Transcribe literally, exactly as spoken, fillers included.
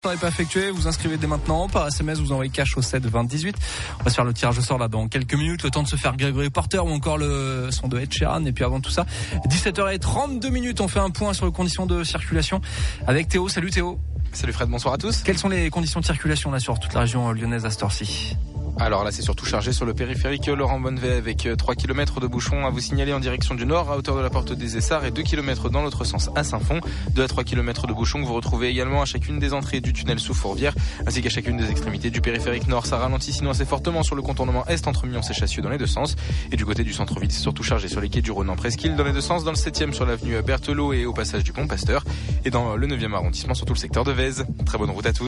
N'est pas effectué, vous inscrivez dès maintenant par S M S, vous envoyez cash au sept vingt dix-huit. On va se faire le tirage au sort là dans quelques minutes, le temps de se faire Gregory Porter ou encore le son de Ed Sheeran. Et puis avant tout ça, dix-sept heures trente-deux minutes, on fait un point sur les conditions de circulation avec Théo. Salut Théo. Salut Fred, bonsoir à tous. Quelles sont les conditions de circulation là sur toute la région lyonnaise à cette heure-ci ? Alors là, c'est surtout chargé sur le périphérique Laurent Bonnevet avec trois kilomètres de bouchons à vous signaler en direction du nord à hauteur de la porte des Essarts et deux kilomètres dans l'autre sens à Saint-Fond. deux à trois kilomètres de bouchons que vous retrouvez également à chacune des entrées du tunnel sous Fourvière ainsi qu'à chacune des extrémités du périphérique nord. Ça ralentit sinon assez fortement sur le contournement est entre Mions et Chassieux dans les deux sens. Et du côté du centre-ville, c'est surtout chargé sur les quais du Rhône en Presqu'île dans les deux sens, dans le septième sur l'avenue Berthelot et au passage du Pont Pasteur et dans le neuvième arrondissement sur tout le secteur de Vèze. Très bonne route à tous.